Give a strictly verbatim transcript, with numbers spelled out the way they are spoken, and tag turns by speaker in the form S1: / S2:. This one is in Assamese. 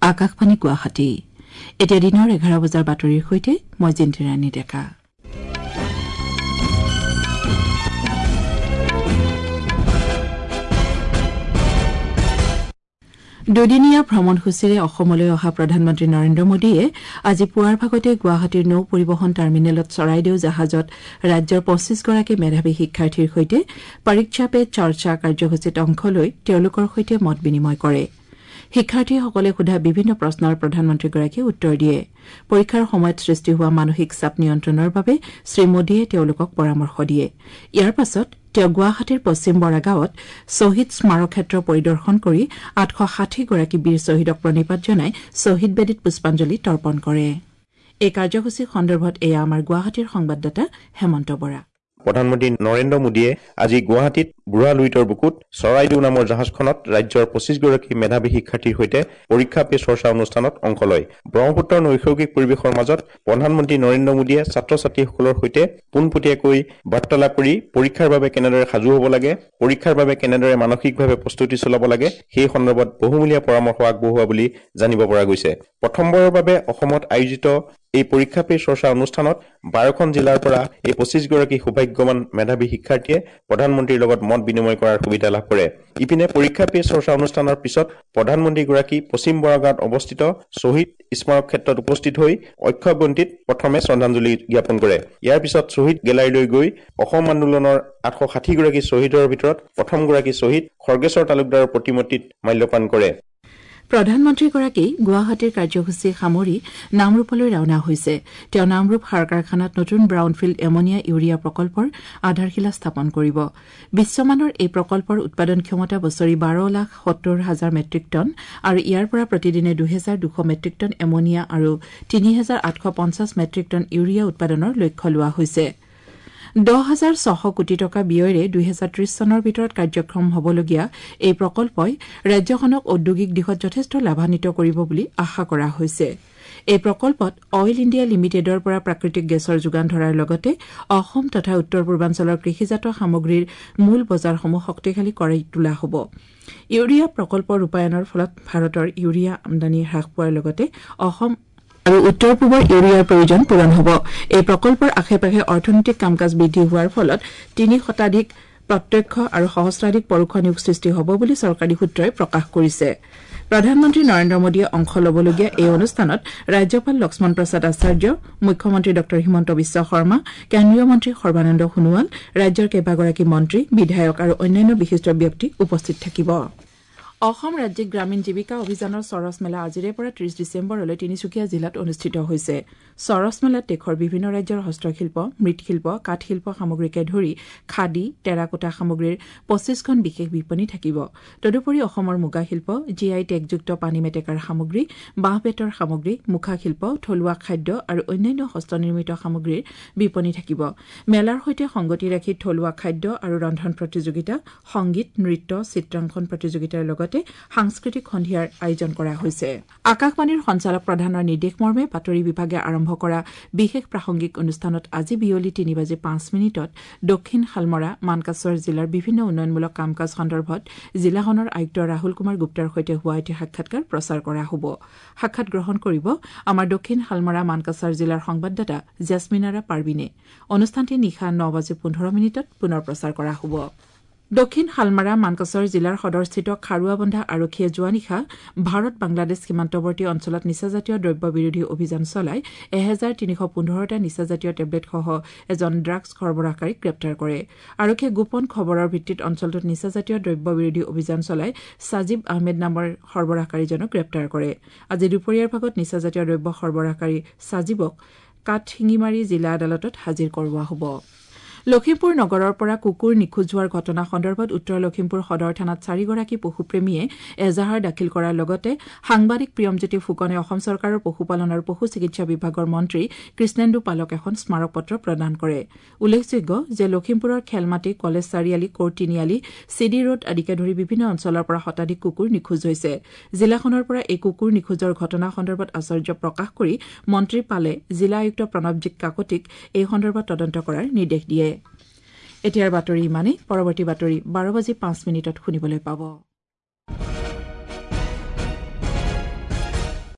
S1: আকাশবাণী গুৱাহাটী এতিয়া দিনৰ এঘাৰ বজাৰ বাতৰিৰ সৈতে মই জিন্তিৰাণী ডেকা। দুদিনীয়া ভ্ৰমণসূচীৰে অসমলৈ অহা প্ৰধানমন্ত্ৰী নৰেন্দ্ৰ মোদীয়ে আজি পুৱাৰ ভাগতে গুৱাহাটীৰ নৌ পৰিবহণ টাৰ্মিনেলত চৰাইদেউ জাহাজত ৰাজ্যৰ পঁচিছগৰাকী মেধাৱী শিক্ষাৰ্থীৰ সৈতে পৰীক্ষা পে চৰ্চা কাৰ্যসূচীত অংশ লৈ তেওঁলোকৰ সৈতে মত বিনিময় কৰে। শিক্ষাৰ্থীসকলে সোধা বিভিন্ন প্ৰশ্নৰ প্ৰধানমন্ত্ৰীগৰাকীয়ে উত্তৰ দিয়ে। পৰীক্ষাৰ সময়ত সৃষ্টি হোৱা মানসিক চাপ নিয়ন্ত্ৰণৰ বাবে শ্ৰীমোদীয়ে তেওঁলোকক পৰামৰ্শ দিয়ে। ইয়াৰ পাছত তেওঁ গুৱাহাটীৰ পশ্চিম বৰাগাঁৱত শ্বহীদ স্মাৰক ক্ষেত্ৰ পৰিদৰ্শন কৰি আঠশ ষাঠিগৰাকী বীৰ শ্বহীদক প্ৰণিপাত জনাই শ্বহীদ বেদীত পুষ্পাঞ্জলি তৰ্পণ কৰে। এই কাৰ্যসূচী সন্দৰ্ভত এয়া আমাৰ গুৱাহাটীৰ সংবাদদাতা হেমন্ত বৰা।
S2: প্ৰধানমন্ত্ৰী নৰেন্দ্ৰ মোদীয়ে আজি গুৱাহাটীত বুঢ়া লুইতৰ বুকুত চৰাইদেউ নামৰ জাহাজখনত ৰাজ্যৰ পঁচিছগৰাকী মেধাৱী শিক্ষাৰ্থীৰ সৈতে পৰীক্ষা পে চৰ্চা অনুষ্ঠানত অংশ লয়। ব্ৰহ্মপুত্ৰৰ নৈসৰ্গিক পৰিৱেশৰ মাজত প্ৰধানমন্ত্ৰী নৰেন্দ্ৰ মোদীয়ে ছাত্ৰ ছাত্ৰীসকলৰ সৈতে পোনপটীয়াকৈ বাৰ্তালাপ কৰি পৰীক্ষাৰ বাবে কেনেদৰে সাজু হ'ব লাগে, পৰীক্ষাৰ বাবে কেনেদৰে মানসিকভাৱে প্ৰস্তুতি চলাব লাগে সেই সন্দৰ্ভত বহুমূলীয়া পৰামৰ্শ আগবঢ়োৱা বুলি জানিব পৰা গৈছে। প্ৰথমবাৰৰ বাবে অসমত আয়োজিত এই পৰীক্ষা পে চৰ্চা অনুষ্ঠানত বাৰখন জিলাৰ পৰা এই পঁচিছগৰাকী সৌভাগ্যৱান মেধাৱী শিক্ষাৰ্থীয়ে প্ৰধানমন্ত্ৰীৰ লগত মত বিনিময় কৰাৰ সুবিধা লাভ কৰে। ইপিনে পৰীক্ষা পে চৰ্চা অনুষ্ঠানৰ পিছত প্ৰধানমন্ত্ৰীগৰাকী পশ্চিম বৰাগাঁৱত অৱস্থিত শ্বহীদ স্মাৰক ক্ষেত্ৰত উপস্থিত হৈ অক্ষয়বন্তিত প্ৰথমে শ্ৰদ্ধাঞ্জলি জ্ঞাপন কৰে। ইয়াৰ পিছত শ্বহীদ গেলাৰীলৈ গৈ অসম আন্দোলনৰ আঠশ ষাঠিগৰাকী শ্বহীদৰ ভিতৰত প্ৰথমগৰাকী শ্বহীদ খৰ্গেশ্বৰ তালুকদাৰৰ প্ৰতিমূৰ্তিত মাল্যপান কৰে।
S1: প্ৰধানমন্ত্ৰীগৰাকী গুৱাহাটীৰ কাৰ্যসূচী সামৰি নামৰূপলৈ ৰাওনা হৈছে। তেওঁ নামৰূপ সাৰ কাৰখানাত নতুন ব্ৰাউনফিল্ড এমনিয়া ইউৰিয়া প্ৰকল্পৰ আধাৰশিলা স্থাপন কৰিব। বিশ্বমানৰ এই প্ৰকল্পৰ উৎপাদন ক্ষমতা বছৰি বাৰ লাখ সত্তৰ হাজাৰ মেট্ৰিক টন আৰু ইয়াৰ পৰা প্ৰতিদিনে দুহেজাৰ দুশ মেট্ৰিক টন এমনিয়া আৰু তিনি হাজাৰ আঠশ পঞ্চাছ মেট্ৰিক টন ইউৰিয়া উৎপাদনৰ লক্ষ্য লোৱা হৈছে। দহ হাজাৰ ছশ কোটি টকা ব্যয়েৰে দুহেজাৰ ত্ৰিশ চনৰ ভিতৰত কাৰ্যক্ষম হ'বলগীয়া এই প্ৰকল্পই ৰাজ্যখনক ঔদ্যোগিক দিশত যথেষ্ট লাভান্বিত কৰিব বুলি আশা কৰা হৈছে। এই প্ৰকল্পত অইল ইণ্ডিয়া লিমিটেডৰ পৰা প্ৰাকৃতিক গেছৰ যোগান ধৰাৰ লগতে অসম তথা উত্তৰ পূৰ্বাঞ্চলৰ কৃষিজাত সামগ্ৰীৰ মূল বজাৰসমূহ শক্তিশালী কৰি তোলা হ'ব। ইউৰিয়া প্ৰকল্প ৰূপায়ণৰ ফলত ভাৰতৰ ইউৰিয়া আমদানি হ্ৰাস পোৱাৰ লগতে অসম আৰু উত্তৰ পূবৰ ইউৰিয়াৰ প্ৰয়োজন পূৰণ হ'ব। এই প্ৰকল্পৰ আশে পাশে অৰ্থনৈতিক কাম কাজ বৃদ্ধি হোৱাৰ ফলত তিনি শতাধিক প্ৰত্যক্ষ আৰু সহস্ৰাধিক পৰোক্ষ নিয়োগ সৃষ্টি হ'ব বুলি চৰকাৰী সূত্ৰই প্ৰকাশ কৰিছে। প্ৰধানমন্ত্ৰী নৰেন্দ্ৰ মোদীয়ে অংশ ল'বলগীয়া এই অনুষ্ঠানত ৰাজ্যপাল লক্ষ্মণ প্ৰসাদ আচাৰ্য, মুখ্যমন্ত্ৰী ড হিমন্ত বিশ্ব শৰ্মা, কেন্দ্ৰীয় মন্ত্ৰী সৰ্বানন্দ সোণোৱাল, ৰাজ্যৰ কেইবাগৰাকী মন্ত্ৰী, বিধায়ক আৰু অন্যান্য বিশিষ্ট ব্যক্তি উপস্থিত থাকিব। অসম ৰাজ্যিক গ্ৰামীণ জীৱিকা অভিযানৰ চৰছ মেলা আজিৰে পৰা ত্ৰিশ ডিচেম্বৰলৈ তিনিচুকীয়া জিলাত অনুষ্ঠিত হৈছে। চৰছ মেলাত দেশৰ বিভিন্ন ৰাজ্যৰ হস্তশিল্প, মৃৎশিল্প, কাঠশিল্প সামগ্ৰীকে ধৰি খাদী, টেৰাকোটা সামগ্ৰীৰ পঁচিছখন বিশেষ বিপণী থাকিব। তদুপৰি অসমৰ মুগা শিল্প, জি আই টেগযুক্ত পানী মেটেকাৰ সামগ্ৰী, বাঁহ বেতৰ সামগ্ৰী, মুখা শিল্প, থলুৱা খাদ্য আৰু অন্যান্য হস্তনিৰ্মিত সামগ্ৰীৰ বিপণী থাকিব। মেলাৰ সৈতে সংগতি ৰাখি থলুৱা খাদ্য আৰু ৰন্ধন প্ৰতিযোগিতা, সংগীত, নৃত্য, চিত্ৰাংকন প্ৰতিযোগিতাৰ লগতে সাংস্কৃতিক সন্ধিয়াৰ আয়োজন কৰা হৈছে। আকাশবাণীৰ সঞ্চালক প্ৰধানৰ নিৰ্দেশ মৰ্মে বাতৰি বিভাগে আৰম্ভ কৰা বিশেষ প্ৰাসংগিক অনুষ্ঠানত আজি বিয়লি তিনি বাজি পাঁচ মিনিটত দক্ষিণ শালমৰা, মানকাছৰ জিলাৰ বিভিন্ন উন্নয়নমূলক কাম কাজ সন্দৰ্ভত জিলাখনৰ আয়ুক্ত ৰাহুল কুমাৰ গুপ্তাৰ সৈতে হোৱা এটি সাক্ষাৎকাৰ প্ৰচাৰ কৰা হ'ব। সাক্ষাৎ গ্ৰহণ কৰিব আমাৰ দক্ষিণ শালমৰা, মানকাছৰ জিলাৰ সংবাদদাতা জেছমিনাৰা পাৰবিনে। অনুষ্ঠানটি নিশা ন বাজি পোন্ধৰ মিনিটত পুনৰ প্ৰচাৰ কৰা হ'ব। দক্ষিণ শালমাৰা, মানকাছৰ জিলাৰ সদৰস্থিত খাৰুৱাবন্ধা আৰক্ষীয়ে যোৱা নিশা ভাৰত বাংলাদেশ সীমান্তৱৰ্তী অঞ্চলত নিচাজাতীয় দ্ৰব্য বিৰোধী অভিযান চলাই এহেজাৰ তিনিশ পোন্ধৰটা নিচাজাতীয় টেবলেটসহ এজন ড্ৰাগছ সৰবৰাহকাৰীক গ্ৰেপ্তাৰ কৰে। আৰক্ষীয়ে গোপন খবৰৰ ভিত্তিত অঞ্চলটোত নিচাজাতীয় দ্ৰব্য বিৰোধী অভিযান চলাই ছাজিব আহমেদ নামৰ সৰবৰাহকাৰীজনক গ্ৰেপ্তাৰ কৰে। আজি দুপৰীয়াৰ ভাগত নিচাজাতীয় দ্ৰব্য সৰবৰাহকাৰী ছাজিবক কাঠশিঙিমাৰী জিলা আদালতত হাজিৰ কৰোৱা হ'ব। লখিমপুৰ নগৰৰ পৰা কুকুৰ নিখোজ হোৱাৰ ঘটনা সন্দৰ্ভত উত্তৰ লখিমপুৰ সদৰ থানাত চাৰিগৰাকী পশুপ্ৰেমীয়ে এজাহাৰ দাখিল কৰাৰ লগতে সাংবাদিক প্ৰিয়মজ্যোতি ফুকনে অসম চৰকাৰৰ পশুপালন আৰু পশু চিকিৎসা বিভাগৰ মন্ত্ৰী কৃষ্ণেন্দু পালক এখন স্মাৰক পত্ৰ প্ৰদান কৰে। উল্লেখযোগ্য যে লখিমপুৰৰ খেলমাটি, কলেজ চাৰিআলি, কোৰ্ট তিনিআলি, চিডি ৰোড আদিকে ধৰি বিভিন্ন অঞ্চলৰ পৰা শতাধিক কুকুৰ নিখোজ হৈছে। জিলাখনৰ পৰা এই কুকুৰ নিখোজৰ ঘটনা সন্দৰ্ভত আশ্চৰ্য প্ৰকাশ কৰি মন্ত্ৰী পালে জিলা আয়ুক্ত প্ৰণৱজিৎ কাকতিক এই সন্দৰ্ভত তদন্ত কৰাৰ নিৰ্দেশ দিয়ে। এতিয়াৰ বাতৰি ইমানেই। পৰৱৰ্তী বাতৰি বাৰ বাজি পাঁচ মিনিটত শুনিবলৈ পাব।